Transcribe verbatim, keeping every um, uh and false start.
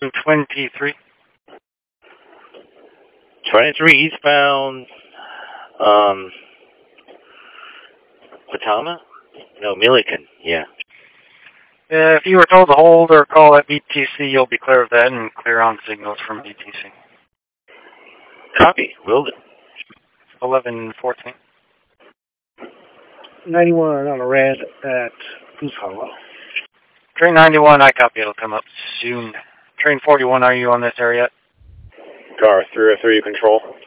twenty-three. twenty-three eastbound. Um, Watama? No, Milliken. Yeah. Uh, if you were told to hold or call at B T C, you'll be clear of that and clear on signals from B T C. Copy. Will do. eleven fourteen. ninety-one on a red at Goose Hollow. Train ninety-one, I copy. It'll come up soon. Train forty-one, are you on this area yet? Car three oh three control.